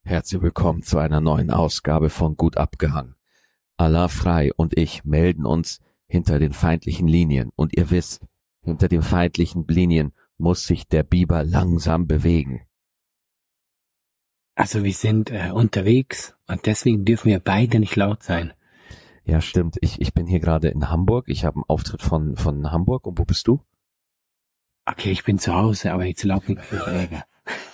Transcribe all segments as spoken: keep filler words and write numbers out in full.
Herzlich willkommen zu einer neuen Ausgabe von Gut abgehangen. Allah frei und ich melden uns hinter den feindlichen Linien. Und ihr wisst, hinter den feindlichen Linien muss sich der Biber langsam bewegen. Also wir sind äh, unterwegs und deswegen dürfen wir beide nicht laut sein. Ja, stimmt. Ich, ich bin hier gerade in Hamburg. Ich habe einen Auftritt von, von Hamburg. Und wo bist du? Okay, ich bin zu Hause, aber jetzt laut nicht für Ärger.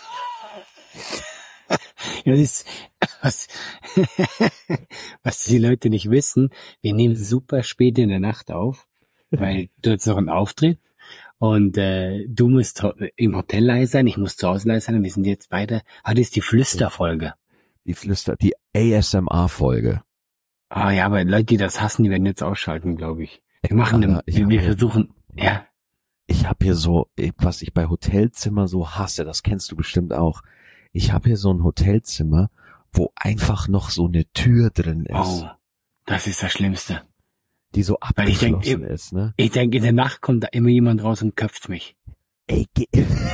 Ja, das ist, was, was die Leute nicht wissen, wir nehmen super spät in der Nacht auf, weil du hast noch einen Auftritt und äh, du musst ho- im Hotel leise sein, ich muss zu Hause leise sein, wir sind jetzt beide, heute ist die Flüsterfolge. Die Flüster, die A S M R-Folge. Ah ja, aber Leute, die das hassen, die werden jetzt ausschalten, glaube ich. Wir machen, Alter, eine, ich wir, hab wir hier- versuchen, ja, Ich habe hier so, was ich bei Hotelzimmer so hasse, das kennst du bestimmt auch. Ich habe hier so ein Hotelzimmer, wo einfach noch so eine Tür drin ist, oh, das ist das Schlimmste. die so Weil ich denk, abgeschlossen ist, ne? Ich denke, in der Nacht kommt da immer jemand raus und köpft mich. Ey, geh.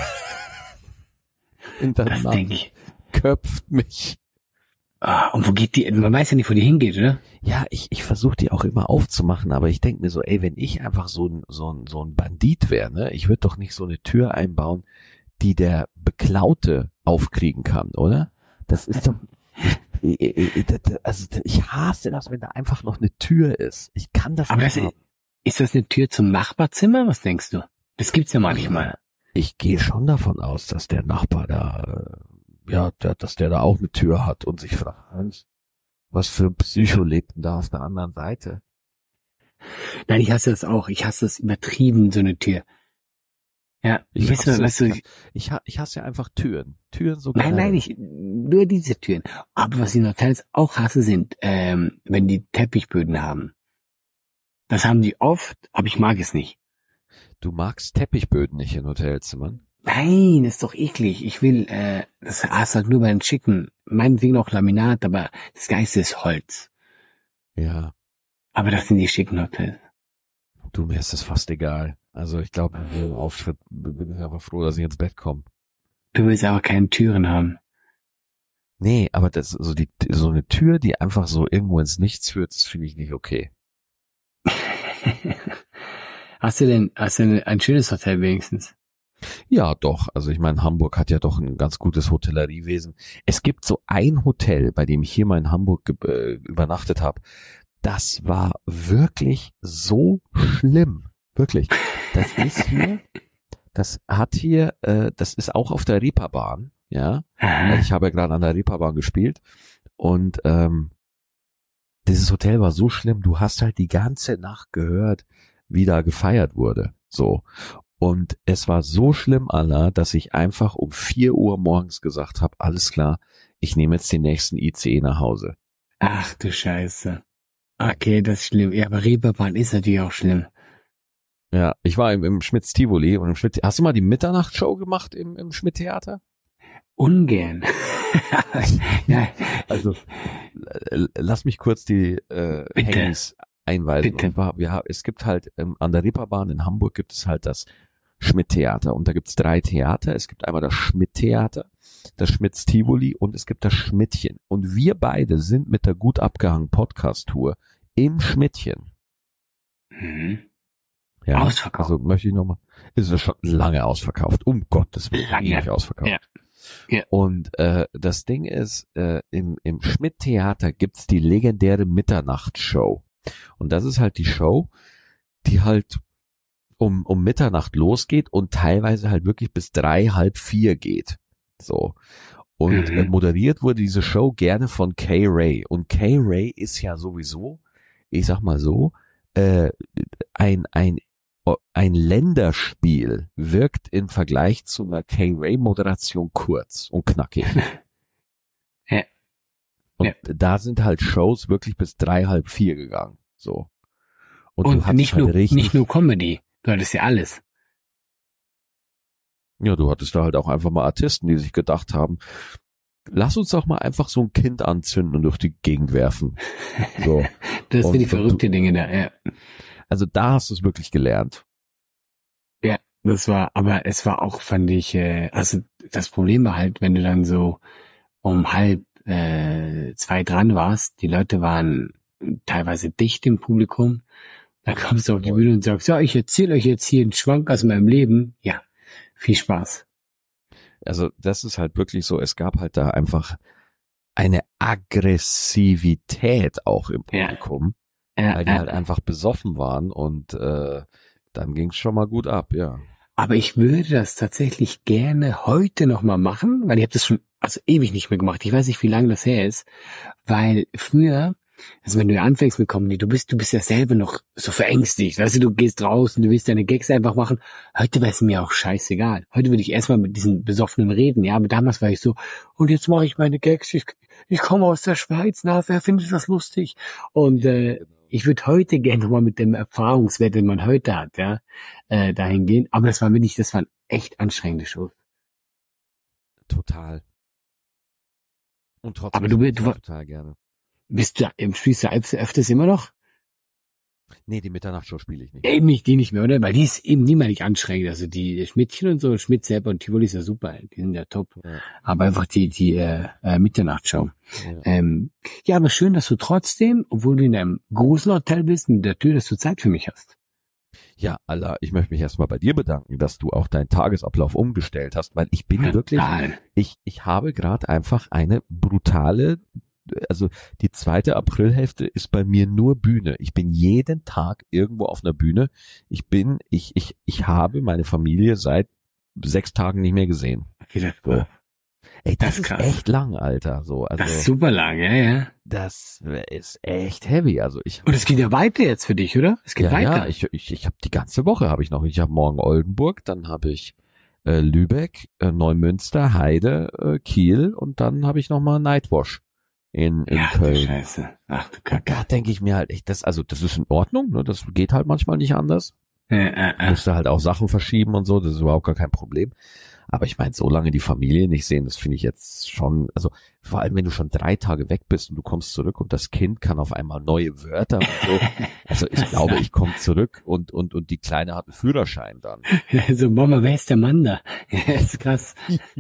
In der Das denke Nacht ich. köpft mich. Ah, und wo geht die? Man weiß ja nicht, wo die hingeht, oder? Ja, ich, ich versuche die auch immer aufzumachen, aber ich denke mir so, ey, wenn ich einfach so ein, so ein, so ein Bandit wäre, ne, ich würde doch nicht so eine Tür einbauen, die der Beklaute aufkriegen kann, oder? Das ist doch, ich- ich- ich- also ich hasse das, wenn da einfach noch eine Tür ist. Ich kann das Aber nicht das, haben. ist das eine Tür zum Nachbarzimmer? Was denkst du? Das gibt's ja manchmal. Ich gehe schon davon aus, dass der Nachbar da, äh, ja, der, dass der da auch eine Tür hat und sich fragt, Hans, was für ein Psycho lebt denn da auf der anderen Seite? Nein, ich hasse das auch. Ich hasse das übertrieben, so eine Tür. Ja, Ich weißt du, hasse, weißt du, ich, ich, ha- ich hasse ja einfach Türen. Türen so nein, generell. nein, ich, nur diese Türen. Aber was ich in Hotels auch hasse, sind, ähm, wenn die Teppichböden haben. Das haben die oft, aber ich mag es nicht. Du magst Teppichböden nicht in Hotelzimmern? Nein, ist doch eklig. Ich will, äh, das hast halt nur bei den Schicken. Meinetwegen auch Laminat, aber das Geiste ist Holz. Ja, Aber das sind die schicken Hotels. du, mir ist das fast egal. Also ich glaube, im Auftritt bin ich einfach froh, dass ich ins Bett komme. Du willst aber keine Türen haben. Nee, aber das so die so eine Tür, die einfach so irgendwo ins Nichts führt, das finde ich nicht okay. Hast du denn, hast du denn ein schönes Hotel wenigstens? Ja, doch. Also ich meine, Hamburg hat ja doch ein ganz gutes Hotelleriewesen. Es gibt so ein Hotel, bei dem ich hier mal in Hamburg ge- äh, übernachtet habe. Das war wirklich so schlimm. Wirklich. Das ist hier, das hat hier, äh, das ist auch auf der Reeperbahn, ja. Also ich habe ja gerade an der Reeperbahn gespielt und ähm, dieses Hotel war so schlimm, du hast halt die ganze Nacht gehört, wie da gefeiert wurde. So. Und es war so schlimm, Allah, dass ich einfach um vier Uhr morgens gesagt habe, alles klar, ich nehme jetzt den nächsten I C E nach Hause. Ach du Scheiße. Okay, das ist schlimm. Ja, aber Reeperbahn ist natürlich auch schlimm. Ja, ich war im, im Schmitz-Tivoli und im Schmidt, hast du mal die Mitternachtsshow gemacht im, im Schmidt-Theater? Ungern. Ja, Also, äh, lass mich kurz die äh, Bitte. Hengis einweisen. Bitte. Und zwar, wir haben, es gibt halt ähm, an der Reeperbahn in Hamburg gibt es halt das Schmidt-Theater und da gibt es drei Theater. Es gibt einmal das Schmidt-Theater, das Schmitz-Tivoli und es gibt das Schmidtchen. Und wir beide sind mit der Gut abgehangen Podcast-Tour im Schmidtchen. Mhm. Ja, Ausverkauft. also möchte ich nochmal, ist es schon lange ausverkauft, um Gottes Willen, Lange. ewig ausverkauft. Ja. Ja. Und äh, das Ding ist, äh, im, im Schmidt-Theater gibt's die legendäre Mitternachtsshow. Und das ist halt die Show, die halt um, um Mitternacht losgeht und teilweise halt wirklich bis drei, halb vier geht. So. Und Mhm. äh, moderiert wurde diese Show gerne von Kay Ray. Und Kay Ray ist ja sowieso, ich sag mal so, äh, ein, ein ein Länderspiel wirkt im Vergleich zu einer K-Ray-Moderation kurz und knackig. Ja. Und Ja. da sind halt Shows wirklich bis drei, halb vier gegangen. So. Und, du Und hattest nicht halt nur, richtig, nicht nur Comedy. Du hattest ja alles. ja, du hattest da halt auch einfach mal Artisten, die sich gedacht haben, lass uns doch mal einfach so ein Kind anzünden und durch die Gegend werfen. So. Das Und- sind die und verrückten Dinge da, ja. Also da hast du es wirklich gelernt. Ja, das war, aber es war auch, fand ich, äh, also das Problem war halt, wenn du dann so um halb äh, zwei dran warst, die Leute waren teilweise dicht im Publikum, dann kommst du auf die Bühne und sagst, ja, ich erzähle euch jetzt hier einen Schwank aus meinem Leben. Ja, viel Spaß. Also das ist halt wirklich so, es gab halt da einfach eine Aggressivität auch im Publikum, ja. Ja, weil die ja. halt einfach besoffen waren und äh, dann ging's schon mal gut ab, ja. Aber ich würde das tatsächlich gerne heute nochmal machen, weil ich habe das schon also ewig nicht mehr gemacht. Ich weiß nicht, wie lange das her ist, weil früher, also wenn du anfängst mit Comedy, du bist, du bist ja selber noch so verängstigt. Weißt du, du gehst raus und du willst deine Gags einfach machen. Heute wäre es mir auch scheißegal. Heute würde ich erstmal mit diesen Besoffenen reden. Ja, aber damals war ich so, und jetzt mache ich meine Gags. Ich, ich komme aus der Schweiz. Na, wer findet das lustig? Und äh, ich würde heute gerne nochmal mit dem Erfahrungswert, den man heute hat, ja, äh, dahin gehen. Aber das war wirklich, das waren echt anstrengende Shows. Total. Und trotzdem aber du, du, du total gerne. Bist du, spielst du öfters immer noch? Nee, die Mitternachtsshow spiele ich nicht. Eben nicht, die nicht mehr, oder? Weil die ist eben niemals anstrengend. Also die Schmidtchen und so, Schmidt selber und Tivoli ist ja super, die sind ja top. Ja. Aber einfach die die äh, Mitternachtsshow. Ja. Ähm, ja, aber schön, dass du trotzdem, obwohl du in einem großen Hotel bist, mit der Tür, dass du Zeit für mich hast. Ja, Allah, ich möchte mich erstmal bei dir bedanken, dass du auch deinen Tagesablauf umgestellt hast, weil ich bin ja, wirklich, nein. ich ich habe gerade einfach eine brutale, also die zweite Aprilhälfte ist bei mir nur Bühne. Ich bin jeden Tag irgendwo auf einer Bühne. Ich bin, ich ich ich habe meine Familie seit sechs Tagen nicht mehr gesehen. Okay, so. Ey, das, das ist krass. Echt lang, Alter. So, also, das ist super lang, ja, ja. Das ist echt heavy. Also ich. Und es geht ja weiter jetzt für dich, oder? Es geht ja, weiter. Ja, ich ich ich habe die ganze Woche habe ich noch. Ich habe morgen Oldenburg, dann habe ich äh, Lübeck, äh, Neumünster, Heide, äh, Kiel und dann habe ich noch mal Nightwash in in Ach, Köln. Du Scheiße. Ach du Kacke. Da denke ich mir halt echt, das also das ist in Ordnung. Ne? Das geht halt manchmal nicht anders. Äh, äh, äh. Musste halt auch Sachen verschieben und so. Das ist überhaupt gar kein Problem. Aber ich meine, so lange die Familie nicht sehen, das finde ich jetzt schon, also vor allem, wenn du schon drei Tage weg bist und du kommst zurück und das Kind kann auf einmal neue Wörter und so. Also ich glaube, ich komme zurück und und und die Kleine hat einen Führerschein dann. Also Mama, wer ist der Mann da? Ja, ist krass.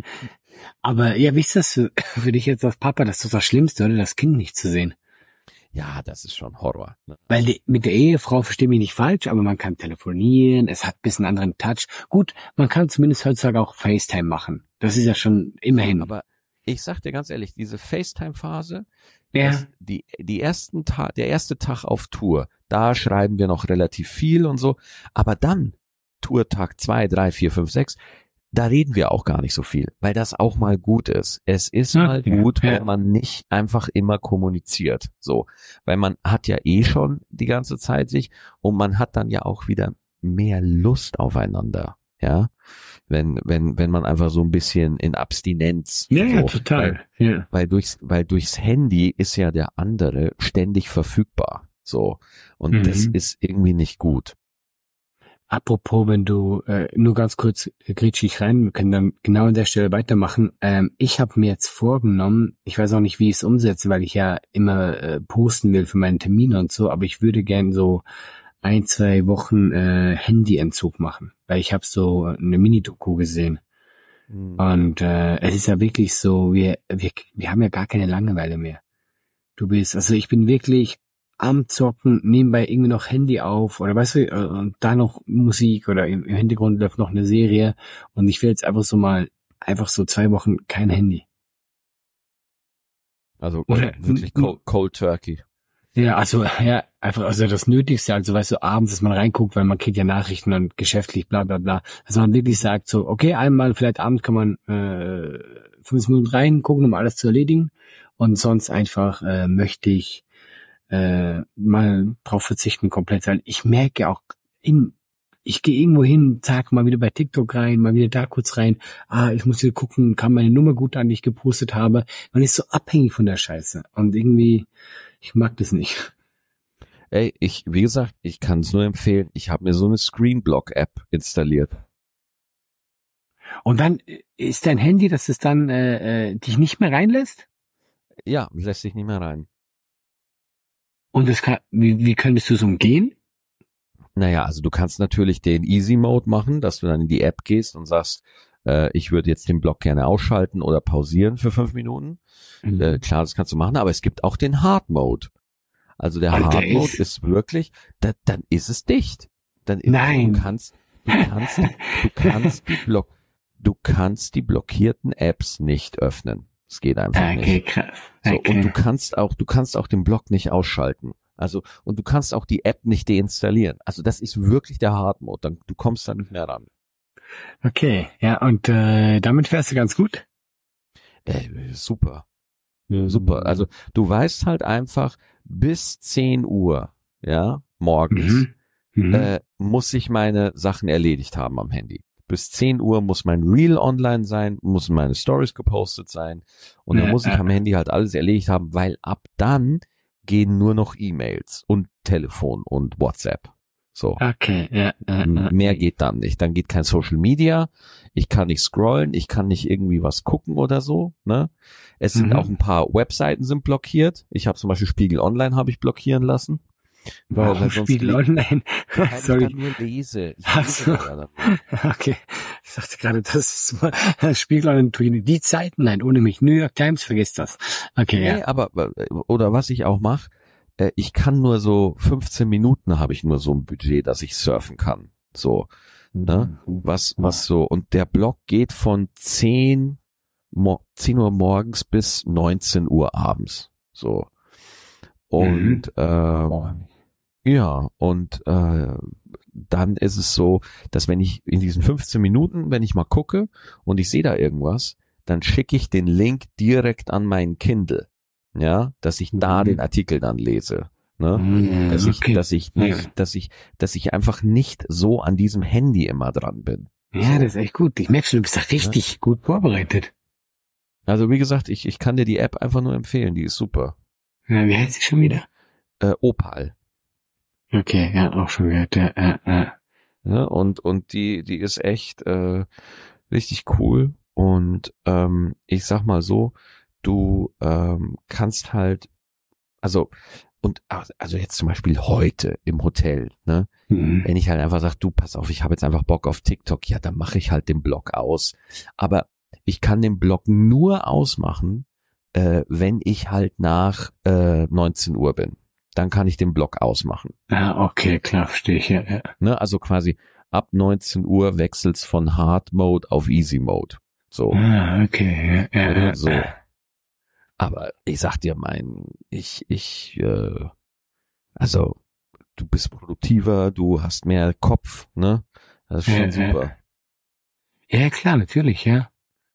Aber ja, wie ist das für, für dich jetzt als Papa? Das ist doch das Schlimmste, oder? Das Kind nicht zu sehen. Ja, das ist schon Horror. Ne? Weil die, mit der Ehefrau, verstehe mich nicht falsch, aber man kann telefonieren, es hat ein bisschen anderen Touch. Gut, man kann zumindest heutzutage auch FaceTime machen. Das ist ja schon immerhin. Aber ich sag dir ganz ehrlich, diese FaceTime-Phase, ja. das, die, die ersten Tag, der erste Tag auf Tour, da schreiben wir noch relativ viel und so. Aber dann, Tourtag zwei, drei, vier, fünf, sechs, da reden wir auch gar nicht so viel, weil das auch mal gut ist. Es ist ja, mal gut, ja. wenn man nicht einfach immer kommuniziert, so, weil man hat ja eh schon die ganze Zeit sich und man hat dann ja auch wieder mehr Lust aufeinander, ja, wenn wenn wenn man einfach so ein bisschen in Abstinenz, ja, so, ja total, weil, ja, weil durchs weil durchs Handy ist ja der andere ständig verfügbar, so, und mhm. das ist irgendwie nicht gut. Apropos, wenn du, äh, nur ganz kurz äh, grätsch ich rein, wir können dann genau an der Stelle weitermachen. Ähm, ich habe mir jetzt vorgenommen, ich weiß auch nicht, wie ich es umsetze, weil ich ja immer äh, posten will für meine Termine und so, aber ich würde gern so ein, zwei Wochen äh, Handyentzug machen, weil ich habe so eine Mini-Doku gesehen. Mhm. Und äh, es ist ja wirklich so, wir, wir, wir haben ja gar keine Langeweile mehr. Du bist, also ich bin wirklich am Zocken, nebenbei irgendwie noch Handy auf oder weißt du, und da noch Musik oder im, im Hintergrund läuft noch eine Serie und ich will jetzt einfach so mal, einfach so zwei Wochen kein Handy. Also oder, wirklich cold, cold Turkey. Ja, also ja, einfach also das Nötigste, also weißt du, abends, dass man reinguckt, weil man kriegt ja Nachrichten und geschäftlich bla bla bla, dass man wirklich sagt so, okay, einmal vielleicht abends kann man äh, fünf Minuten reingucken, um alles zu erledigen und sonst einfach äh, möchte ich äh, mal drauf verzichten komplett, weil ich merke auch, in, ich gehe irgendwo hin, sag mal wieder bei TikTok rein, mal wieder da kurz rein, ah, ich muss hier gucken, kam meine Nummer gut an, die ich gepostet habe. Man ist so abhängig von der Scheiße und irgendwie, ich mag das nicht. Ey, ich, wie gesagt, ich kann es nur empfehlen, ich habe mir so eine Screenblock-App installiert. Und dann ist dein Handy, dass es dann äh, äh, dich nicht mehr reinlässt? Ja, lässt sich nicht mehr rein. Und das kann, wie, wie könntest du es umgehen? Naja, also du kannst natürlich den Easy Mode machen, dass du dann in die App gehst und sagst, äh, ich würde jetzt den Blog gerne ausschalten oder pausieren für fünf Minuten. Mhm. Äh, klar, das kannst du machen, aber es gibt auch den Hard Mode. Also der Und der Hard Mode ist- ist wirklich, da, dann ist es dicht. Dann ist, Nein. Du kannst, du kannst, du kannst die Block, du kannst die blockierten Apps nicht öffnen. Es geht einfach Okay, nicht. krass. So, Okay. und du kannst auch, du kannst auch den Blog nicht ausschalten. Also, und du kannst auch die App nicht deinstallieren. Also das ist wirklich der Hard Mode. Dann, du kommst da nicht mehr ran. Okay, ja, und äh, damit fährst du ganz gut? Äh, super. Super. Also du weißt halt einfach, bis zehn Uhr, ja, morgens, Mhm. Mhm. äh, muss ich meine Sachen erledigt haben am Handy. Bis zehn Uhr muss mein Reel online sein, müssen meine Stories gepostet sein und dann Ja, muss ich ja. am Handy halt alles erledigt haben, weil ab dann gehen nur noch E-Mails und Telefon und WhatsApp. So. Okay, ja, ja, ja. Mehr geht dann nicht. Dann geht kein Social Media. Ich kann nicht scrollen. Ich kann nicht irgendwie was gucken oder so. Ne? Es sind Mhm. auch ein paar Webseiten sind blockiert. Ich habe zum Beispiel Spiegel Online habe ich blockieren lassen. Weil, Warum weil sonst Spiegel le- Online? weil ich Sorry. dann nur lese. Ich Ach lese so. da ja dann. Okay. Ich dachte gerade, das ist mal Spiegel Online, tue ich die Zeiten, nein, ohne mich. New York Times, vergiss das. Okay, Nee, ja. aber, oder was ich auch mache, äh, ich kann nur so fünfzehn Minuten habe ich nur so ein Budget, dass ich surfen kann. So, ne? Was, was so, und der Blog geht von zehn, mo- zehn Uhr morgens bis neunzehn Uhr abends. So. Und, ähm, ja, und äh, dann ist es so, dass wenn ich in diesen fünfzehn Minuten, wenn ich mal gucke und ich sehe da irgendwas, dann schicke ich den Link direkt an meinen Kindle, ja, dass ich da Mhm. den Artikel dann lese, ne? Mhm, Dass ich, okay. dass ich nicht, dass ich, dass ich einfach nicht so an diesem Handy immer dran bin. Ja, So. das ist echt gut. Ich merke schon, du bist da richtig gut vorbereitet. Also wie gesagt, ich, ich kann dir die App einfach nur empfehlen, die ist super. Ja, wie heißt sie schon wieder? Äh, Opal. Okay, ja, auch schon gehört. Ja, ja, ja. Ne? Und, und die, die ist echt äh, richtig cool. Und ähm, ich sag mal so, du ähm, kannst halt, also, und also jetzt zum Beispiel heute im Hotel, ne? Mhm. Wenn ich halt einfach sage, du, pass auf, ich habe jetzt einfach Bock auf TikTok, ja, dann mache ich halt den Blog aus. Aber ich kann den Blog nur ausmachen, äh, wenn ich halt nach äh, neunzehn Uhr bin. Dann kann ich den Blog ausmachen. Ah, okay, klar, verstehe ich, ja, ja. Ne? Also quasi ab neunzehn Uhr wechselt's von Hard Mode auf Easy Mode. So. Ah, okay, ja, ja, Oder ja. so. Aber ich sag dir, mein, ich, ich, äh, also du bist produktiver, du hast mehr Kopf, ne? Das ist schon Ja, super. Ja, klar, natürlich, ja.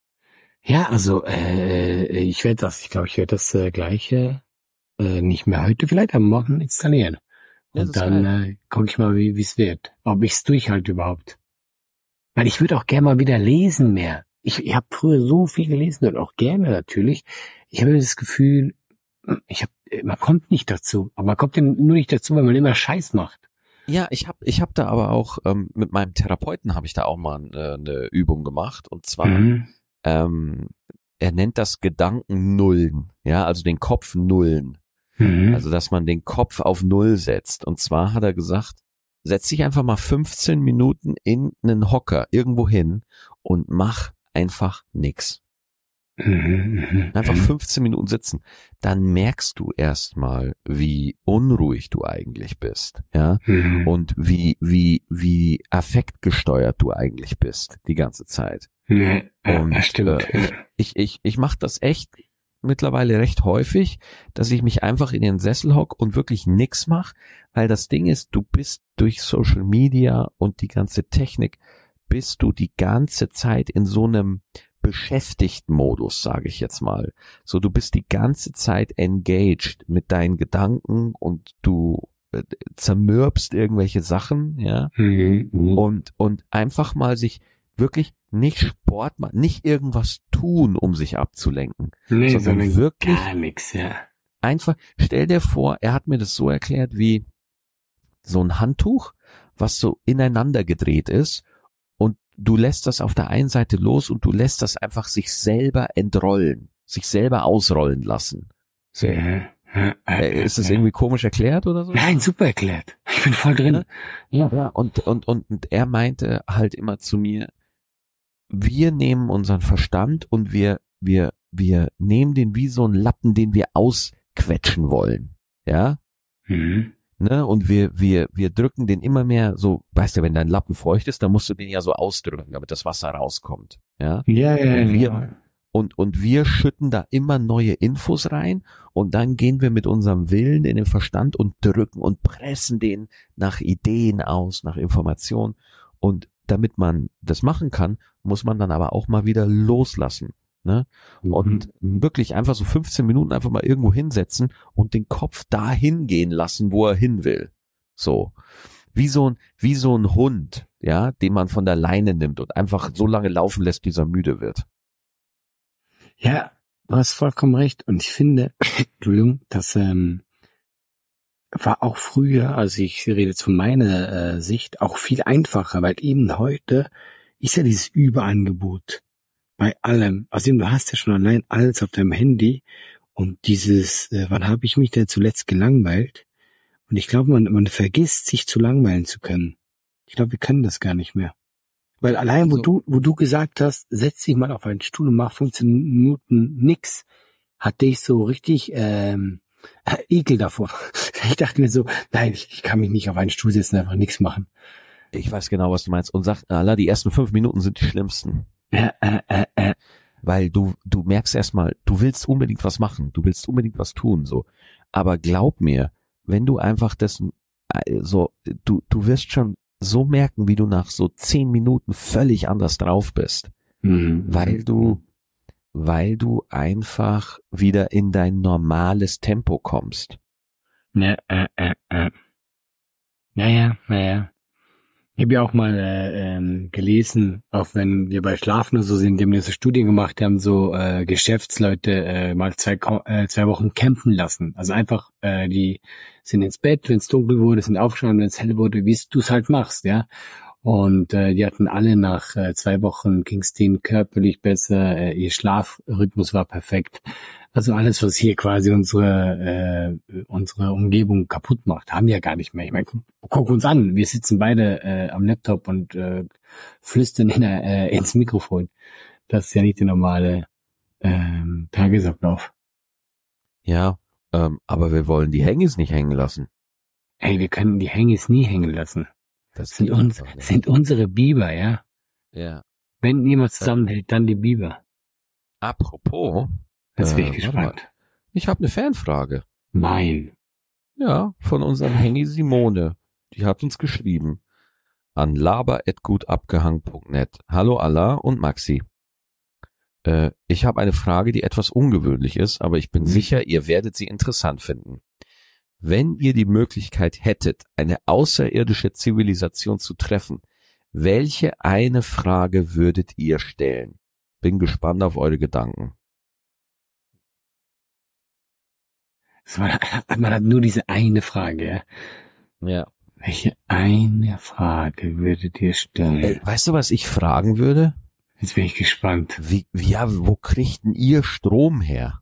Ja, also äh, ich werde das, ich glaube, ich werde das äh, gleiche äh, nicht mehr heute, vielleicht am Morgen installieren. Ja, Und das ist dann geil. äh, gucke ich mal, wie es wird. Ob ich es durchhalte überhaupt. Weil ich würde auch gerne mal wieder lesen mehr. Ich, ich habe früher so viel gelesen und auch gerne natürlich. Ich habe das Gefühl, ich hab, man kommt nicht dazu. Aber man kommt ja nur nicht dazu, weil man immer Scheiß macht. Ja, ich habe ich hab da aber auch, ähm, mit meinem Therapeuten habe ich da auch mal äh, eine Übung gemacht. Und zwar, Mhm. ähm, er nennt das Gedankennullen, ja, also den Kopf nullen. Mhm. Also, dass man den Kopf auf Null setzt. Und zwar hat er gesagt, setz dich einfach mal fünfzehn Minuten in einen Hocker irgendwo hin und mach einfach nix. Mhm. Mhm. Einfach Mhm. fünfzehn Minuten sitzen. Dann merkst du erstmal, wie unruhig du eigentlich bist, ja, Mhm. und wie, wie, wie affektgesteuert du eigentlich bist die ganze Zeit. Ja, ja, Und, das stimmt. äh, Ich, ich, ich mache das echt mittlerweile recht häufig, dass ich mich einfach in den Sessel hock und wirklich nix mach, weil das Ding ist, du bist durch Social Media und die ganze Technik, bist du die ganze Zeit in so einem beschäftigten Modus, sage ich jetzt mal. So, du bist die ganze Zeit engaged mit deinen Gedanken und du äh, zermürbst irgendwelche Sachen, ja, Mhm. Mhm. und, und einfach mal sich wirklich nicht Sport machen, nicht irgendwas tun, um sich abzulenken, Nee, sondern sondern wirklich gar nichts, ja. einfach, stell dir vor, er hat mir das so erklärt wie so ein Handtuch, was so ineinander gedreht ist und du lässt das auf der einen Seite los und du lässt das einfach sich selber entrollen, sich selber ausrollen lassen. So. Ja, ja, Äh, Ist das ja. irgendwie komisch erklärt oder so? Nein, super erklärt. Ich bin voll drin. Ja, ja. Und, und, und, und er meinte halt immer zu mir, wir nehmen unseren Verstand und wir, wir, wir nehmen den wie so einen Lappen, den wir ausquetschen wollen. Ja? Mhm. Ne? Und wir, wir, wir drücken den immer mehr so, weißt du, wenn dein Lappen feucht ist, dann musst du den ja so ausdrücken, damit das Wasser rauskommt. Ja? Ja, ja, Und wir, ja. und, und wir schütten da immer neue Infos rein und dann gehen wir mit unserem Willen in den Verstand und drücken und pressen den nach Ideen aus, nach Informationen. Und damit man das machen kann, muss man dann aber auch mal wieder loslassen. Ne? Mhm. Und wirklich einfach so fünfzehn Minuten einfach mal irgendwo hinsetzen und den Kopf dahin gehen lassen, wo er hin will. So. Wie so ein, wie so ein Hund, ja, den man von der Leine nimmt und einfach so lange laufen lässt, bis er müde wird. Ja, du hast vollkommen recht. Und ich finde, Entschuldigung, das ähm, war auch früher, also ich rede jetzt von meiner äh, Sicht, auch viel einfacher, weil eben heute ist ja dieses Überangebot bei allem. Also eben, du hast ja schon allein alles auf deinem Handy und dieses, äh, wann habe ich mich denn zuletzt gelangweilt? Und ich glaube, man, man vergisst, sich zu langweilen zu können. Ich glaube, wir können das gar nicht mehr. Weil allein, wo Also- du, wo du gesagt hast, setz dich mal auf einen Stuhl und mach fünfzehn Minuten nix, hatte ich so richtig ähm, Ekel davor. Ich dachte mir so, nein, ich, ich kann mich nicht auf einen Stuhl setzen, einfach nichts machen. Ich weiß genau, was du meinst. Und sag, Allah, die ersten fünf Minuten sind die schlimmsten. Äh, äh, äh, äh. Weil du, du merkst erstmal, du willst unbedingt was machen, du willst unbedingt was tun, so. Aber glaub mir, wenn du einfach das, äh, so, du, du wirst schon so merken, wie du nach so zehn Minuten völlig anders drauf bist. Mhm. Weil du, weil du einfach wieder in dein normales Tempo kommst. Ja, äh, äh, äh. Naja, naja. Ich habe ja auch mal äh, ähm, gelesen, auch wenn wir bei Schlafen oder so sind, die haben diese Studien gemacht, die haben so äh, Geschäftsleute äh, mal zwei, äh, zwei Wochen campen lassen. Also einfach, äh, die sind ins Bett, wenn es dunkel wurde, sind aufgestanden, wenn es hell wurde, wie du es halt machst, ja. Und äh, die hatten alle nach äh, zwei Wochen ging's denen körperlich besser, äh, ihr Schlafrhythmus war perfekt. Also alles, was hier quasi unsere äh, unsere Umgebung kaputt macht, haben wir ja gar nicht mehr. Ich meine, guck, guck uns an, wir sitzen beide äh, am Laptop und äh, flüstern in, äh, ins Mikrofon. Das ist ja nicht der normale ähm, Tagesablauf. Ja, ähm, aber wir wollen die Hengis nicht hängen lassen. Hey, wir können die Hengis nie hängen lassen. Das Das sind, geht uns, einfach nicht. sind unsere Biber, ja. Ja. Wenn niemand zusammenhält, dann die Biber. Apropos, Jetzt bin Äh, ich gespannt. ich habe eine Fanfrage. Nein. Ja, von unserem Hengi Simone. Die hat uns geschrieben an laber at gutabgehangen punkt net. Hallo Allah und Maxi. Äh, ich habe eine Frage, die etwas ungewöhnlich ist, aber ich bin Mhm. sicher, ihr werdet sie interessant finden. Wenn ihr die Möglichkeit hättet, eine außerirdische Zivilisation zu treffen, welche eine Frage würdet ihr stellen? Bin gespannt auf eure Gedanken. Man hat, man hat nur diese eine Frage, ja. Ja. Welche eine Frage würdet ihr stellen? Ey, weißt du, was ich fragen würde? Jetzt bin ich gespannt. Wie, wie, ja, wo kriegt denn ihr Strom her?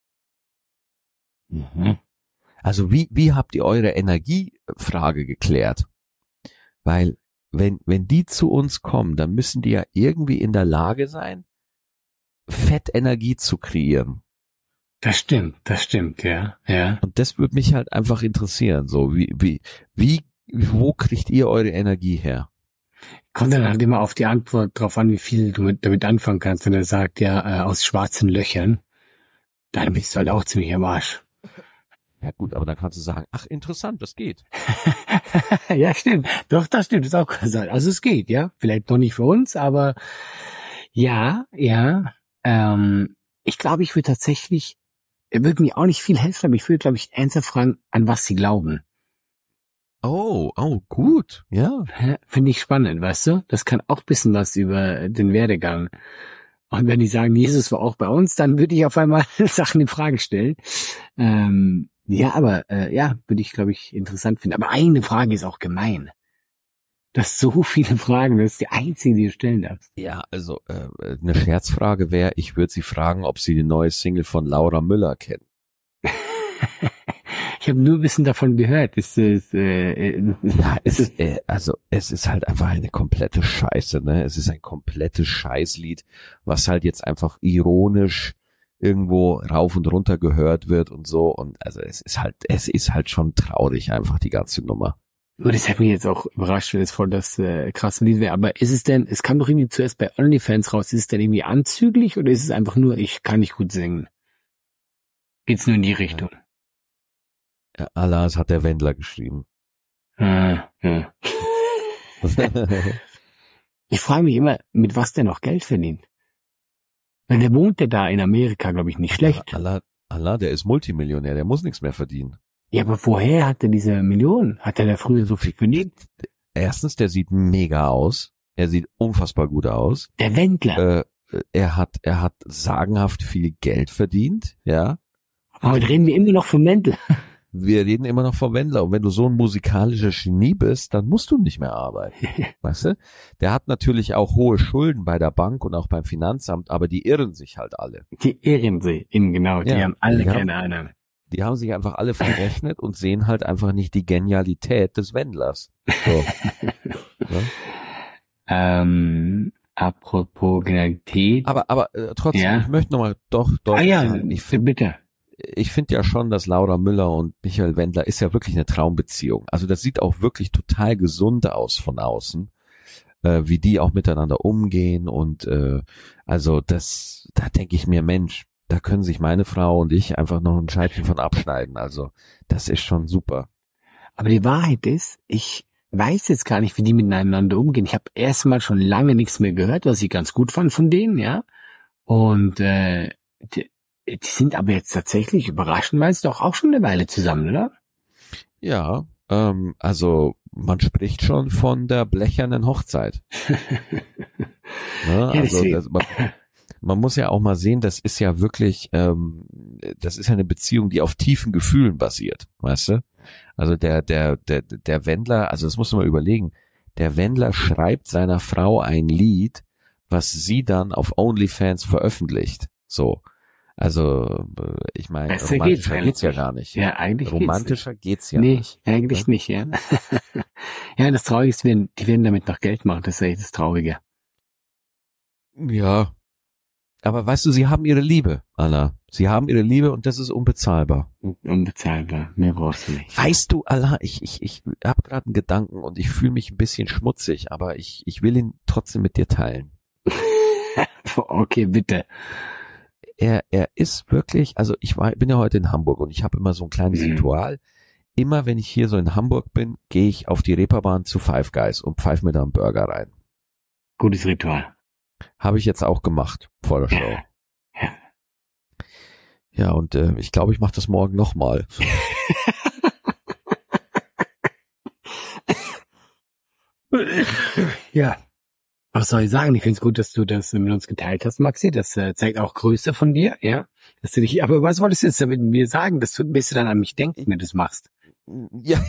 Mhm. Also wie, wie habt ihr eure Energiefrage geklärt? Weil wenn, wenn die zu uns kommen, dann müssen die ja irgendwie in der Lage sein, Fettenergie zu kreieren. Das stimmt, das stimmt, ja, ja. Und das würde mich halt einfach interessieren. So, wie, wie, wie, wo kriegt ihr eure Energie her? Kommt dann halt immer auf die Antwort drauf an, wie viel du mit, damit anfangen kannst. Wenn er sagt, ja, äh, aus schwarzen Löchern, dann bist du halt auch ziemlich am Arsch. Ja gut, aber dann kannst du sagen, ach interessant, das geht. Ja, stimmt. Doch, das stimmt, das ist auch gesagt. Also es geht, ja. Vielleicht noch nicht für uns, aber ja, ja. Ähm, ich glaube, ich würde tatsächlich, er würde mir auch nicht viel helfen, aber ich würde, glaube ich, ernsthaft fragen, an was sie glauben. Oh, oh, gut, ja. Hä? Finde ich spannend, weißt du? Das kann auch ein bisschen was über den Werdegang. Und wenn die sagen, Jesus war auch bei uns, dann würde ich auf einmal Sachen in Frage stellen. Ähm, ja, aber äh, ja, würde ich, glaube ich, interessant finden. Aber eine Frage ist auch gemein. Das so viele Fragen, das ist die einzige, die du stellen darfst. Ja, also äh, eine Scherzfrage wäre, ich würde sie fragen, ob sie die neue Single von Laura Müller kennen. Ich habe nur ein bisschen davon gehört. Ist, ist, äh, Ja, es ist, ist, äh, also es ist halt einfach eine komplette Scheiße, ne? Es ist ein komplettes Scheißlied, was halt jetzt einfach ironisch irgendwo rauf und runter gehört wird und so. Und also es ist halt, es ist halt schon traurig, einfach die ganze Nummer. Und das hat mich jetzt auch überrascht, wenn es voll das äh, krasse Lied wäre. Aber ist es denn, es kam doch irgendwie zuerst bei OnlyFans raus, ist es denn irgendwie anzüglich oder ist es einfach nur, ich kann nicht gut singen? Geht's nur in die Richtung? Ja, Alas hat der Wendler geschrieben. Ah, ja. Ich frage mich immer, mit was der noch Geld verdient. Weil der wohnt ja da in Amerika, glaube ich, nicht schlecht. Allah, Allah, der ist Multimillionär, der muss nichts mehr verdienen. Ja, aber woher hat er diese Millionen? Hat er da früher so viel verdient? Erstens, der sieht mega aus. Er sieht unfassbar gut aus. Der Wendler. Äh, er hat, er hat sagenhaft viel Geld verdient, ja. Aber heute reden wir immer noch vom Wendler. Wir reden immer noch vom Wendler. Und wenn du so ein musikalischer Genie bist, dann musst du nicht mehr arbeiten. Weißt du? Der hat natürlich auch hohe Schulden bei der Bank und auch beim Finanzamt, aber die irren sich halt alle. Die irren sich, in genau. Die Ja, haben alle die haben- keine Ahnung. Die haben sich einfach alle verrechnet und sehen halt einfach nicht die Genialität des Wendlers. So. Ja? Ähm, apropos Genialität. Aber, aber äh, trotzdem, Ja. ich möchte nochmal doch Ah deutlich ja, sagen, ich, find- bitte. ich finde ja schon, dass Laura Müller und Michael Wendler ist ja wirklich eine Traumbeziehung. Also das sieht auch wirklich total gesund aus von außen, äh, wie die auch miteinander umgehen und äh, also das, da denke ich mir, Mensch, da können sich meine Frau und ich einfach noch ein Scheibchen von abschneiden. Also das ist schon super. Aber die Wahrheit ist, ich weiß jetzt gar nicht, wie die miteinander umgehen. Ich habe erstmal schon lange nichts mehr gehört, was ich ganz gut fand von denen, ja. Und äh, die, die sind aber jetzt tatsächlich überraschenderweise doch auch schon eine Weile zusammen, oder? Ja, ähm, also man spricht schon von der blechernen Hochzeit. Ne? Also deswegen. das, man, man muss ja auch mal sehen, das ist ja wirklich, ähm, das ist ja eine Beziehung, die auf tiefen Gefühlen basiert, weißt du? Also der, der, der, der Wendler, also das muss man mal überlegen, der Wendler schreibt seiner Frau ein Lied, was sie dann auf OnlyFans veröffentlicht. So. Also, äh, ich meine, Besser geht's romantischer eigentlich geht's ja nicht. gar nicht. Ja, eigentlich Romantischer geht's ja nee, nicht. eigentlich nicht, ja. Ja, das Traurige ist, wenn- die werden damit noch Geld machen, das ist echt das Traurige. Ja. Aber weißt du, sie haben ihre Liebe, Anna. Sie haben ihre Liebe und das ist unbezahlbar. Unbezahlbar, mehr brauchst du nicht. Weißt du, Allah, ich, ich, ich habe gerade einen Gedanken und ich fühle mich ein bisschen schmutzig, aber ich, ich will ihn trotzdem mit dir teilen. Okay, bitte. Er, er ist wirklich, also ich war, bin ja heute in Hamburg und ich habe immer so ein kleines Mhm. Ritual. Immer wenn ich hier so in Hamburg bin, gehe ich auf die Reeperbahn zu Five Guys und pfeife mir da einen Burger rein. Gutes Ritual. Habe ich jetzt auch gemacht vor der Show. Ja. Ja. Ja, und äh, ich glaube, ich mache das morgen nochmal. Ja. Was soll ich sagen? Ich finde es gut, dass du das mit uns geteilt hast, Maxi. Das äh, zeigt auch Größe von dir, ja. Dass du dich, aber was wolltest du jetzt damit mir sagen? Das tut, bis du dann an mich denkst, wenn du das machst. Ja.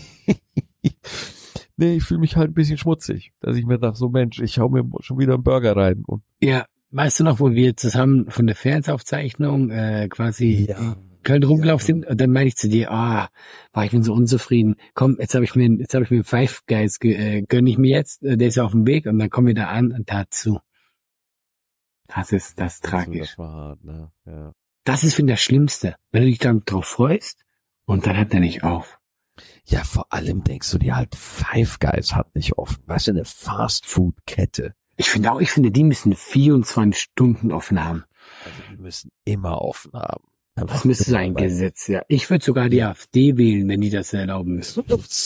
Nee, ich fühle mich halt ein bisschen schmutzig, dass ich mir dachte, so Mensch, ich hau mir schon wieder einen Burger rein. Und Ja, weißt du noch, wo wir zusammen von der Fernsehaufzeichnung äh, quasi Ja. in Köln rumgelaufen sind? Und dann meinte ich zu dir, ah, war ich bin so unzufrieden. Komm, jetzt habe ich mir, jetzt habe ich mir Five Guys ge- äh, gönn ich mir jetzt. Äh, der ist ja auf dem Weg und dann kommen wir da an und dazu. Das ist das so, tragisch. das war hart, ne? Ja. Das ist, finde ich, das Schlimmste, wenn du dich dann drauf freust und dann hat er nicht auf. Ja, vor allem denkst du dir halt, Five Guys hat nicht offen. Weißt du, eine Fast-Food-Kette. Ich finde auch, ich finde, die müssen vierundzwanzig Stunden offen haben. Also die müssen immer offen haben. Das müsste so ein Weil- Gesetz, ja. Ich würde sogar die AfD wählen, wenn die das erlauben müssen.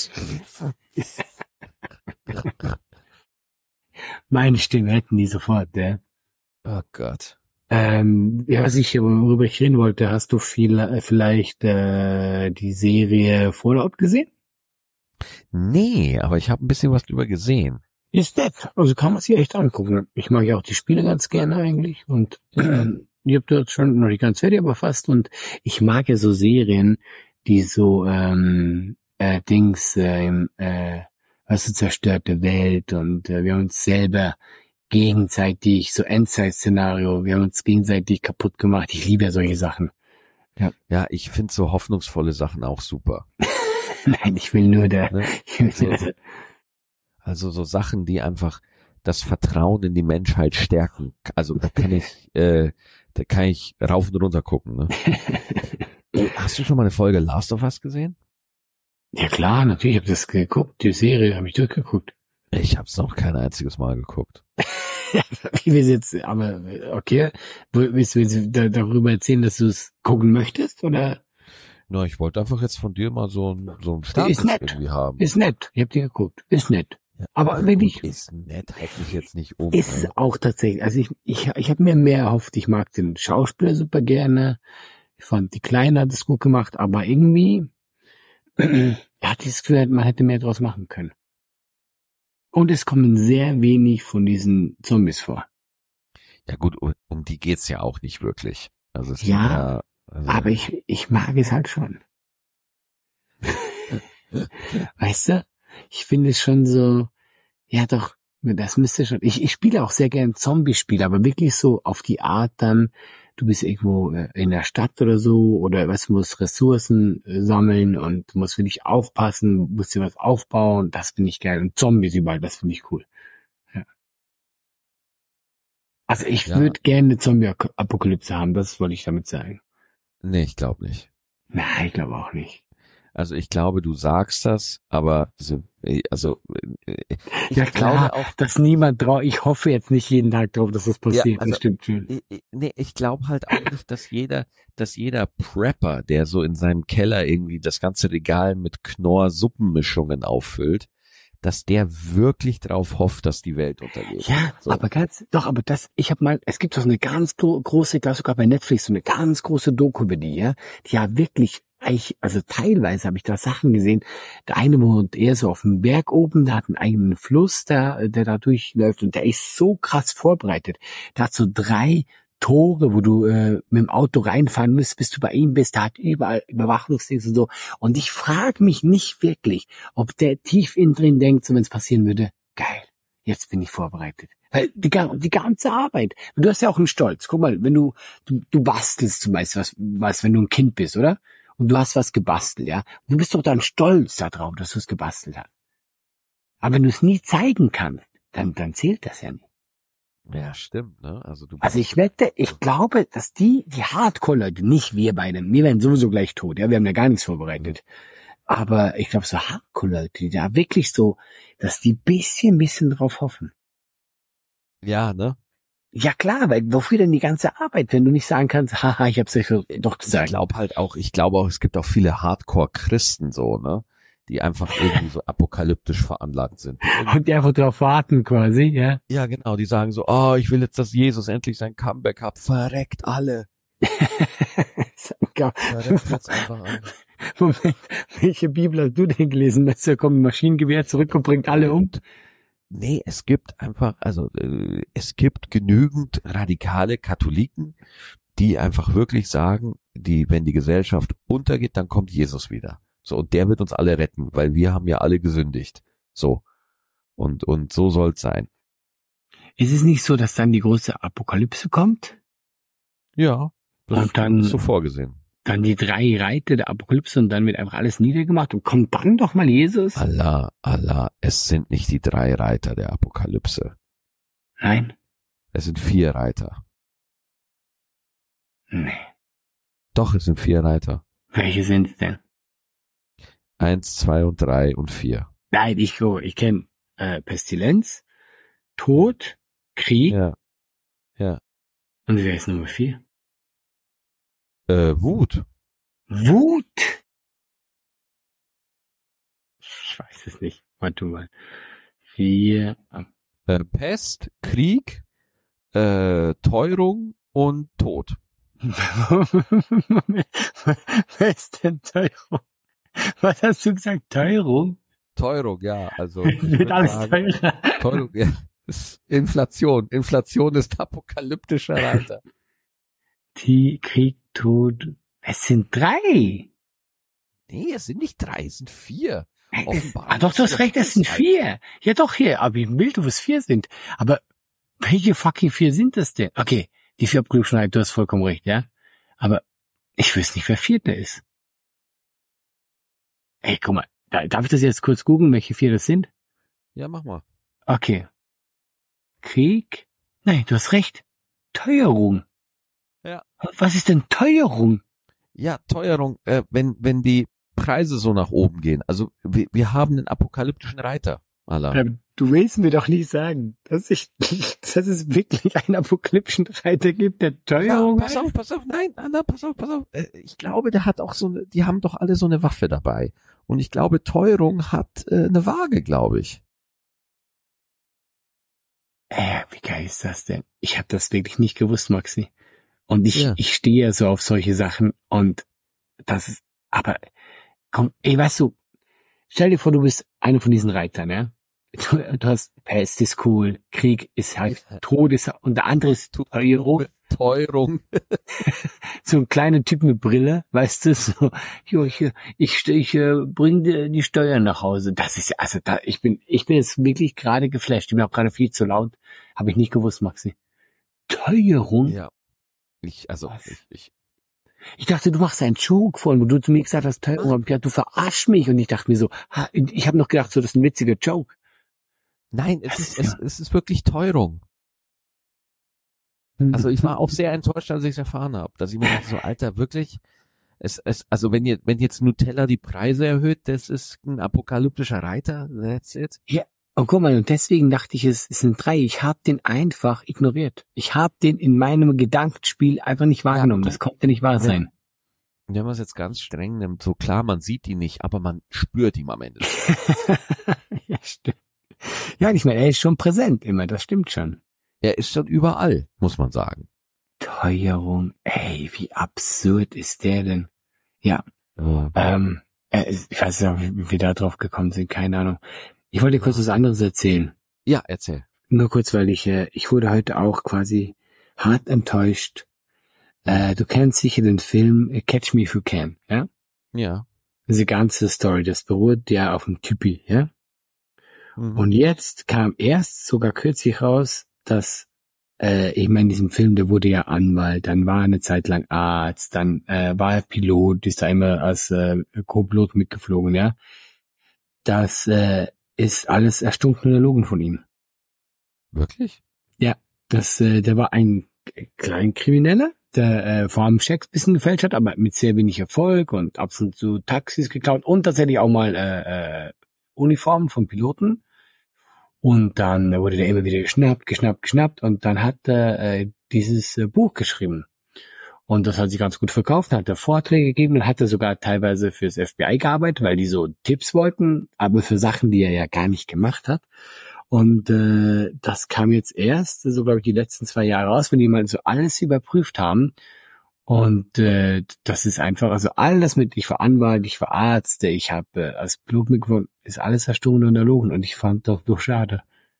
Meine Stimme hätten die sofort, ja. Oh Gott. Ähm, ja, was ich, worüber ich reden wollte, hast du viel, äh, vielleicht äh, die Serie Fallout gesehen? Nee, aber ich habe ein bisschen was drüber gesehen. Ist nett. Also kann man sich echt angucken. Ich mag ja auch die Spiele ganz gerne eigentlich und äh, ich habe dort schon noch nicht ganz fertig, aber fast. Und ich mag ja so Serien, die so ähm, äh, Dings, äh, im, äh, was so zerstörte Welt und äh, wir haben uns selber gegenseitig, so Endzeit-Szenario, wir haben uns gegenseitig kaputt gemacht. Ich liebe ja solche Sachen. Ja. Ja, ich finde so hoffnungsvolle Sachen auch super. Nein, ich will nur der, Ne? ich will So, nur, also so Sachen, die einfach das Vertrauen in die Menschheit stärken. Also da kann ich, äh, da kann ich rauf und runter gucken. Ne? Ey, hast du schon mal eine Folge Last of Us gesehen? ja klar, natürlich, ich habe das geguckt, die Serie habe ich durchgeguckt. Ich habe es noch kein einziges Mal geguckt. Ja, wie wir jetzt, aber okay, willst du jetzt da, darüber erzählen, dass du es gucken möchtest, oder? Na, ich wollte einfach jetzt von dir mal so ein so ein Ist Status nett, irgendwie haben. ist nett, ich habe die geguckt, ist nett. Ja, Aber ja, wirklich, gut, ist nett, haut mich jetzt nicht um. ist Ne? auch tatsächlich, also ich, ich, ich habe mir mehr erhofft, ich mag den Schauspieler super gerne, ich fand die Kleine hat es gut gemacht, aber irgendwie, er hat dieses Gefühl, man hätte mehr draus machen können. Und es kommen sehr wenig von diesen Zombies vor. Ja gut, um, um die geht's ja auch nicht wirklich. Also es Ja, sind ja, also, aber ich, ich mag es halt schon. Weißt du? Ich finde es schon so, ja doch, das müsste schon, ich, ich spiele auch sehr gern Zombie-Spiele, aber wirklich so auf die Art dann, du bist irgendwo in der Stadt oder so, oder was, musst Ressourcen sammeln und musst wirklich aufpassen, musst dir was aufbauen, das finde ich geil. Und Zombies überall, das finde ich cool. Ja. Also ich ja, würde gerne eine Zombie-Apokalypse haben, das wollte ich damit sagen. nee, ich glaube nicht. Nein, ich glaube auch nicht. Also ich glaube, du sagst das, aber so, also äh, ich Ja glaube klar, auch, dass niemand drauf, ich hoffe jetzt nicht jeden Tag drauf, dass das passiert, ja, also das stimmt schon. ich, ich- nee, ich glaube halt auch nicht, dass jeder, dass jeder Prepper, der so in seinem Keller irgendwie das ganze Regal mit Knorr-Suppenmischungen auffüllt, dass der wirklich drauf hofft, dass die Welt untergeht. Ja, So. aber ganz, doch, aber das, ich habe mal, es gibt doch so eine ganz gro große, glaube sogar bei Netflix, so eine ganz große Doku über die, ja, die ja wirklich, eigentlich, also teilweise habe ich da Sachen gesehen. Der eine wohnt eher so auf dem Berg oben, der hat einen eigenen Fluss, der, der da durchläuft und der ist so krass vorbereitet. Der hat so drei Tore, wo du äh, mit dem Auto reinfahren musst, bis du bei ihm bist. Der hat überall Überwachungsdings und so. Und ich frage mich nicht wirklich, ob der tief innen drin denkt, so wenn es passieren würde, geil, jetzt bin ich vorbereitet. Weil die, die ganze Arbeit, du hast ja auch einen Stolz. Guck mal, wenn du, du, du bastelst zum Beispiel was, was, wenn du ein Kind bist, oder? Und du hast was gebastelt, ja. Du bist doch dann stolz darauf, dass du es gebastelt hast. Aber wenn du es nie zeigen kannst, dann, dann zählt das ja nicht. Ja, stimmt, ne? Also du Also ich wette, ich glaube, dass die, die Hardcore-Leute, nicht wir beide, wir werden sowieso gleich tot, ja, wir haben ja gar nichts vorbereitet. Aber ich glaube, so Hardcore-Leute, die da wirklich so, dass die bisschen, bisschen drauf hoffen. ja, ne? Ja klar, weil wofür denn die ganze Arbeit, wenn du nicht sagen kannst, haha, ich hab's euch doch Ich gesagt. glaube halt auch, ich glaube auch, es gibt auch viele Hardcore-Christen so, ne? Die einfach irgendwie so apokalyptisch veranlagt sind. Und die einfach drauf warten quasi, ja. Ja, genau, die sagen so, oh, ich will jetzt, dass Jesus endlich sein Comeback hat. Verreckt alle. Verreckt jetzt einfach alle. Moment, welche Bibel hast du denn gelesen? Dass da kommt ein Maschinengewehr zurück und bringt alle um? Nee, es gibt einfach, also äh, es gibt genügend radikale Katholiken, die einfach wirklich sagen, die, wenn die Gesellschaft untergeht, dann kommt Jesus wieder. So, und der wird uns alle retten, weil wir haben ja alle gesündigt. So. Und, und so soll's sein. Ist es nicht so, dass dann die große Apokalypse kommt? Ja, das Und dann- ist so vorgesehen. Dann die drei Reiter der Apokalypse und dann wird einfach alles niedergemacht und kommt dann doch mal Jesus? Allah, Allah, es sind nicht die drei Reiter der Apokalypse. Nein? Es sind vier Reiter. Nee. Doch, es sind vier Reiter. Welche sind es denn? Eins, zwei und drei und vier. Nein, ich, ich kenne äh, Pestilenz, Tod, Krieg Ja. Ja. und wer ist Nummer vier? Äh, Wut. Wut! Ich weiß es nicht. Warte mal. Vier. Äh, Pest, Krieg, äh, Teuerung und Tod. Wer ist denn Teuerung? Was hast du gesagt? Teuerung? Teuerung, ja, also. Es ich wird würd alles sagen, teurer. Teuerung, ja. Ist Inflation. Inflation ist apokalyptischer Reiter. Die Krieg, Tod. Es sind drei. Nee, es sind nicht drei, es sind vier. Es, Offenbar ah, doch, du hast recht, es sind vier. Ja, doch, hier, aber im Bild, wo es vier sind. Aber welche fucking vier sind das denn? Okay, die vier Apokalypsen, du hast vollkommen recht, ja. Aber Ich wüsste nicht, wer Vierter ist. Ey, guck mal, darf ich das jetzt kurz googeln, welche vier das sind? Ja, mach mal. Okay. Krieg? Nein, du hast recht. Teuerung. Ja. Was ist denn Teuerung? Ja, Teuerung, äh, wenn, wenn die Preise so nach oben gehen. Also wir, wir haben einen apokalyptischen Reiter, Alter. Ähm, du willst mir doch nicht sagen, dass ich, dass es wirklich einen apokalyptischen Reiter gibt, der Teuerung Ja, pass auf, pass auf, nein, Anna, pass auf, pass auf. Äh, Ich glaube, der hat auch so eine, die haben doch alle so eine Waffe dabei. Und ich glaube, Teuerung hat äh, eine Waage, glaube ich. Äh, wie geil ist das denn? Ich habe das wirklich nicht gewusst, Maxi. Und ich, Ja. ich stehe ja so auf solche Sachen und das ist, aber komm, ey, weißt du, stell dir vor, du bist einer von diesen Reitern, ja? Du, du hast Pest ist cool, Krieg ist halt, Ja. Tod ist, und der andere ist Teuerung. Teuerung. So ein kleiner Typ mit Brille, weißt du, so, jo, ich, ich, ich äh, bring dir die Steuern nach Hause. Das ist, also da, ich bin, ich bin jetzt wirklich gerade geflasht. Ich bin auch gerade viel zu laut. Habe ich nicht gewusst, Maxi. Teuerung? Ja. Ich, also, Was? ich, ich, Ich dachte, du machst einen Joke von, wo du zu mir gesagt hast, Teuerung. Hab ich gedacht, du verarsch mich. Und ich dachte mir so, ha, ich habe noch gedacht, so, das ist ein witziger Joke. nein, es Das ist, ist es, es ist wirklich Teuerung. Also ich war auch sehr enttäuscht, als ich es erfahren habe, dass ich mir dachte, so Alter, wirklich, es, es, also wenn ihr, wenn jetzt Nutella die Preise erhöht, das ist ein apokalyptischer Reiter, that's it. Und guck mal, und deswegen dachte ich, es, es sind drei. Ich habe den einfach ignoriert. Ich habe den in meinem Gedankenspiel einfach nicht wahrgenommen. Ja. das konnte nicht wahr Ja. sein. Wenn man es jetzt ganz streng nimmt, so klar, man sieht ihn nicht, aber man spürt ihn am Ende. Ja, stimmt. Ja, ich meine, er ist schon präsent immer, das stimmt schon. Er ist schon überall, muss man sagen. Teuerung, ey, wie absurd ist der denn? Ja, Ja. ähm, äh, ich weiß nicht, wie wir da drauf gekommen sind, keine Ahnung. Ich wollte dir kurz was anderes erzählen. Ja, erzähl. Nur kurz, weil ich, äh, ich wurde heute auch quasi hart enttäuscht. Äh, du kennst sicher den Film äh, Catch Me If You Can, ja? Ja. Diese ganze Story, das beruht ja auf dem Typi, ja? Mhm. Und jetzt kam erst sogar kürzlich raus, dass, äh, ich meine, in diesem Film, der wurde ja Anwalt, dann war er eine Zeit lang Arzt, dann äh, war er Pilot, ist da immer als äh, Co-Pilot mitgeflogen, ja. Das äh, ist alles erstunken und erlogen von ihm. Wirklich? Das, äh, der war ein Kleinkrimineller, der äh, vor allem Schecks ein bisschen gefälscht hat, aber mit sehr wenig Erfolg und ab und zu Taxis geklaut und tatsächlich auch mal äh, äh, Uniformen von Piloten. Und dann wurde der immer wieder geschnappt, geschnappt, geschnappt und dann hat er äh, dieses äh, Buch geschrieben. Und das hat sich ganz gut verkauft, hat er Vorträge gegeben und hat er sogar teilweise fürs F B I gearbeitet, weil die so Tipps wollten, aber für Sachen, die er ja gar nicht gemacht hat. Und äh, das kam jetzt erst, so glaube ich, die letzten zwei Jahre raus, wenn die mal so alles überprüft haben. Und äh, das ist einfach, also alles mit, ich war Anwalt, ich war Arzt, ich habe äh, als Pilot mitgewohnt, ist alles erstunken und erlogen. Und ich fand doch doch schade.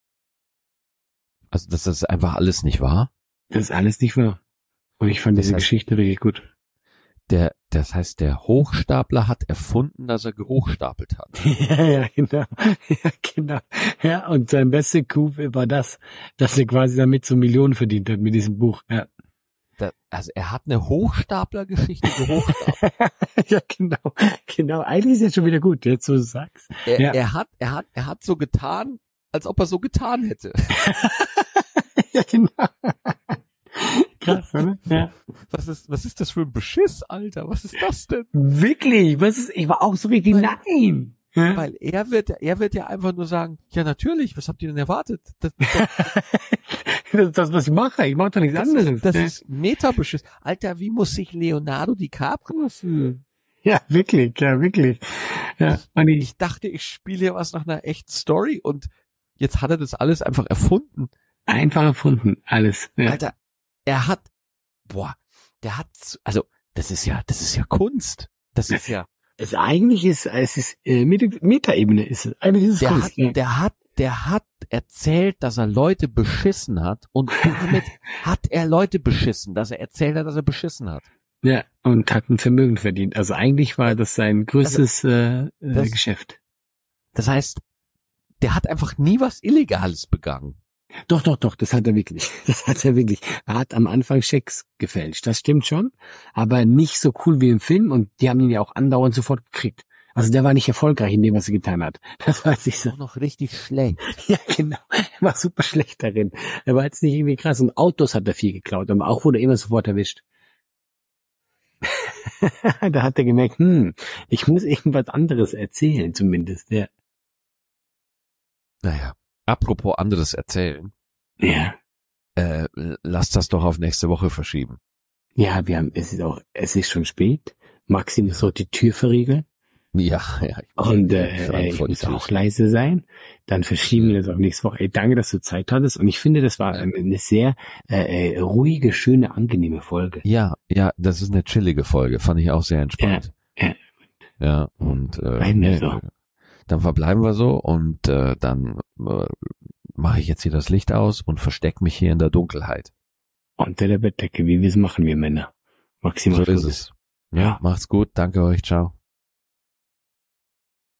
Also, dass das einfach alles nicht wahr? Das ist alles nicht wahr. Und ich fand Das diese heißt- Geschichte richtig gut. Der, das heißt, der Hochstapler hat erfunden, dass er gehochstapelt hat. Ja, ja, genau. Ja, genau. Ja, und sein bester Coup war das, dass er quasi damit so Millionen verdient hat mit diesem Buch. Ja, Da, also er hat eine Hochstapler-Geschichte gehochstapelt. ja genau. Genau. Eigentlich ist jetzt schon wieder gut, jetzt wo du sagst. Er, Ja. er hat, er hat, er hat so getan, als ob er so getan hätte. Ja, genau. Krass, oder? Ja. Was ist, was ist das für ein Beschiss, Alter? Was ist das denn? Wirklich? Was ist, ich war auch so richtig, Weil- nein. Ja. Weil er wird, er wird ja einfach nur sagen, ja natürlich, was habt ihr denn erwartet? Das, Das ist das, was ich mache. Ich mache doch nichts das, anderes. ist, das Ja. ist Metabeschiss. Alter, wie muss sich Leonardo DiCaprio fühlen? Ja, wirklich, ja, wirklich. Ja, und ich, Ich dachte, ich spiele hier was nach einer echten Story und jetzt hat er das alles einfach erfunden. einfach erfunden, alles. Ja. Alter, er hat, boah, der hat, also, das ist ja, das ist ja Kunst. Das ist ja, Es eigentlich ist, es ist äh, Meta- Metaebene ist es. Eigentlich ist es der Kunst. hat, Ja. der hat, der hat erzählt, dass er Leute beschissen hat und damit hat er Leute beschissen, dass er erzählt hat, dass er beschissen hat. Ja, und hat ein Vermögen verdient. Also eigentlich war das sein größtes äh, äh, das- Geschäft. Das heißt, der hat einfach nie was Illegales begangen. Doch, doch, doch, das hat er wirklich. Das hat er wirklich. Er hat am Anfang Schecks gefälscht, das stimmt schon, aber nicht so cool wie im Film und die haben ihn ja auch andauernd sofort gekriegt. Also der war nicht erfolgreich in dem, was er getan hat. Das weiß ich so. Auch noch richtig schlecht. Ja, genau. Er war super schlecht darin. Er war jetzt nicht irgendwie krass. Und Autos hat er viel geklaut, aber auch wurde er immer sofort erwischt. Da hat er gemerkt, hm, ich muss irgendwas anderes erzählen zumindest. Ja. Naja, apropos anderes erzählen. Ja. Äh, lass das doch auf nächste Woche verschieben. Ja, wir haben, es ist auch, es ist schon spät. Maxi muss auch die Tür verriegeln. Ja, ja. Ich Und äh, ich muss auch leise sein. Dann verschieben wir das auf nächste Woche. Ey, danke, dass du Zeit hattest. Und ich finde, das war eine, eine sehr äh, ruhige, schöne, angenehme Folge. Ja, ja, das ist eine chillige Folge. Fand ich auch sehr entspannt. Ja, ja. Ja, und äh, Bleiben wir nee, so. Dann verbleiben wir so und äh, dann äh, mache ich jetzt hier das Licht aus und versteck mich hier in der Dunkelheit. Unter der Bettdecke, wie wir es machen, wir Männer. Maximal So ist es. Ja, macht's gut. Danke euch. Ciao.